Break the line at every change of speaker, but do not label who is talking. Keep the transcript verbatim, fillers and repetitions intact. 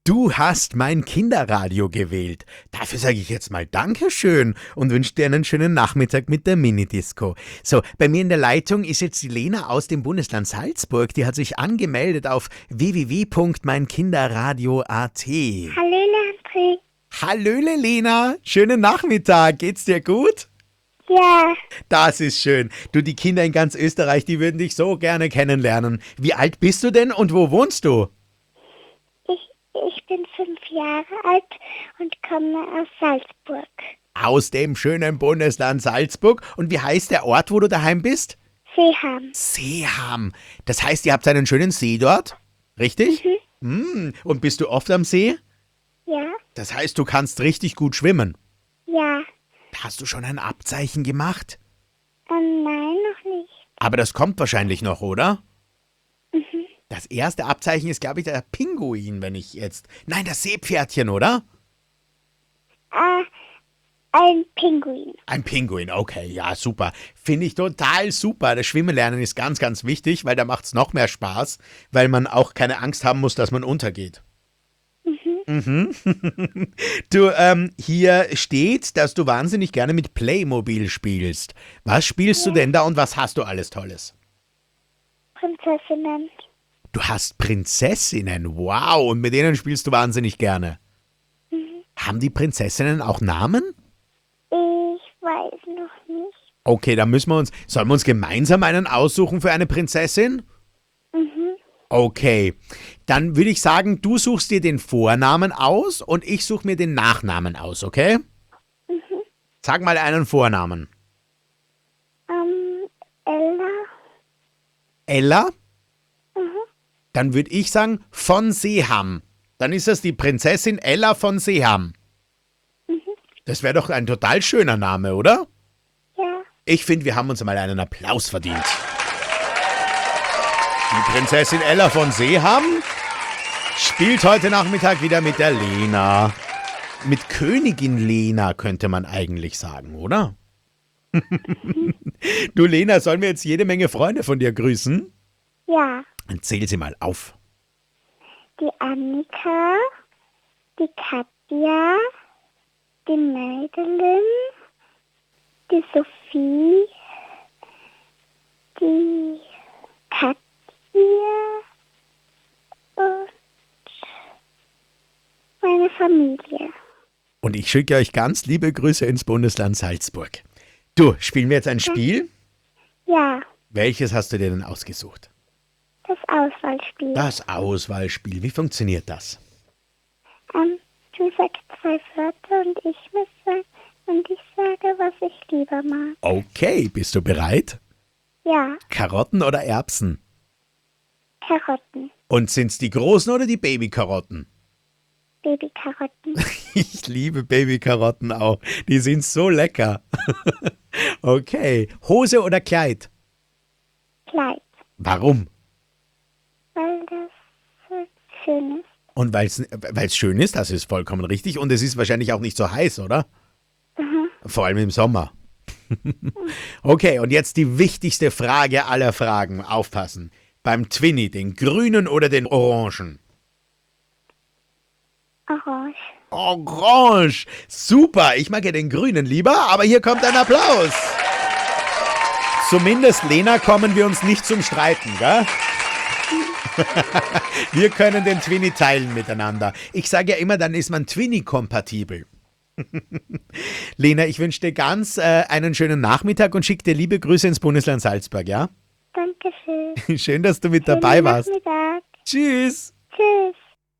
Du hast mein Kinderradio gewählt. Dafür sage ich jetzt mal Dankeschön und wünsche dir einen schönen Nachmittag mit der Minidisco. So, bei mir in der Leitung ist jetzt die Lena aus dem Bundesland Salzburg. Die hat sich angemeldet auf w w w punkt mein kinderradio punkt a t.
Hallöle, André.
Hallöle, Lena. Schönen Nachmittag. Geht's dir gut?
Ja,
Das ist schön. Du, die Kinder in ganz Österreich, die würden dich so gerne kennenlernen. Wie alt bist du denn und wo wohnst du?
ich, ich bin fünf Jahre alt und komme aus Salzburg.
Aus dem schönen Bundesland Salzburg. Und wie heißt der Ort, wo du daheim bist?
Seeham.
Seeham. Das heißt, ihr habt einen schönen See dort? Richtig? Mhm. Mm. Und bist du oft am See?
Ja,
Das heißt, du kannst richtig gut schwimmen.
ja.
Hast du schon ein Abzeichen gemacht?
Ähm, nein, noch nicht.
Aber das kommt wahrscheinlich noch, oder? Das erste Abzeichen ist, glaube ich, der Pinguin, wenn ich jetzt... Nein, das Seepferdchen, oder?
Ah, ein Pinguin.
Ein Pinguin, okay, ja, super. Finde ich total super. Das Schwimmen lernen ist ganz, ganz wichtig, weil da macht es noch mehr Spaß, weil man auch keine Angst haben muss, dass man untergeht. Mhm. Du, ähm, hier steht, dass du wahnsinnig gerne mit Playmobil spielst. Was spielst du denn da und was hast du alles Tolles?
Prinzessinnen.
Du hast Prinzessinnen, wow, und mit denen spielst du wahnsinnig gerne. Haben die Prinzessinnen auch Namen?
Ich weiß noch nicht.
Okay, dann müssen wir uns, sollen wir uns gemeinsam einen aussuchen für eine Prinzessin? Okay, dann würde ich sagen, du suchst dir den Vornamen aus und ich suche mir den Nachnamen aus, okay? Sag mal einen Vornamen.
Ähm, Ella.
Ella? Dann würde ich sagen von Seeham. Dann ist das die Prinzessin Ella von Seeham. Das wäre doch ein total schöner Name, oder?
Ja,
Ich finde, wir haben uns mal einen Applaus verdient. Die Prinzessin Ella von Seeham spielt heute Nachmittag wieder mit der Lena. Mit Königin Lena könnte man eigentlich sagen, oder? Du Lena, sollen wir jetzt jede Menge Freunde von dir grüßen?
ja.
Dann zähl sie mal auf.
Die Annika, die Katja, die Madeline, die Sophie, die Katja und meine Familie.
Und ich schicke euch ganz liebe Grüße ins Bundesland Salzburg. Du, spielen wir jetzt ein Spiel?
Ja,
Welches hast du dir denn ausgesucht?
das Auswahlspiel.
Das Auswahlspiel. Wie funktioniert das?
Ähm, du sagst zwei Wörter und ich muss sagen, und ich sage, was ich lieber mag.
Okay, bist du bereit?
Ja,
Karotten oder Erbsen?
Karotten,
Und sind's die großen oder die Babykarotten?
Babykarotten,
Ich liebe Babykarotten auch. Die sind so lecker. Okay. Hose oder Kleid?
Kleid,
Warum?
weil das so schön ist.
Und weil es schön ist, das ist vollkommen richtig. Und es ist wahrscheinlich auch nicht so heiß, oder? Vor allem im Sommer. Okay, und jetzt die wichtigste Frage aller Fragen. Aufpassen. Beim Twinny, den grünen oder den orangen?
Orange.
Orange. Super. Ich mag ja den grünen lieber, aber hier kommt ein Applaus. Zumindest, Lena, kommen wir uns nicht zum Streiten, gell? Wir können den Twinny teilen miteinander. Ich sage ja immer, dann ist man Twinny-kompatibel. Lena, ich wünsche dir ganz äh, einen schönen Nachmittag und schicke dir liebe Grüße ins Bundesland Salzburg, ja?
Dankeschön.
Schön, dass du mit dabei
Schönen
warst.
Nachmittag.
Tschüss.
Tschüss.